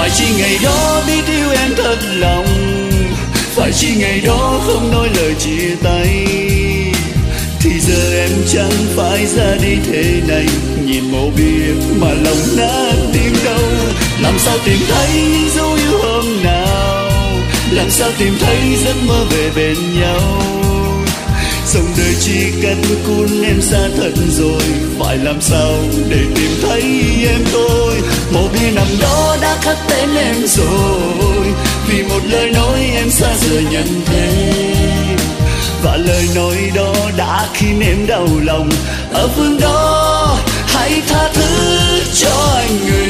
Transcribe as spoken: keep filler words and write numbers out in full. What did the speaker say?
Phải chi ngày đó biết yêu em thật lòng, phải chi ngày đó không nói lời chia tay, thì giờ em chẳng phải ra đi thế này. Nhìn màu biển mà lòng nát tim đau, làm sao tìm thấy những dấu yêu hôm nào, làm sao tìm thấy giấc mơ về bên nhau. Dòng đời chỉ cần cuốn em xa thật rồi, phải làm sao để tìm thấy em tôi. Màu bia nằm đó đã khắc tên em rồi, vì một lời nói em xa rời nhân thế. Và lời nói đó đã khiến em đau lòng, ở phương đó hãy tha thứ cho anh người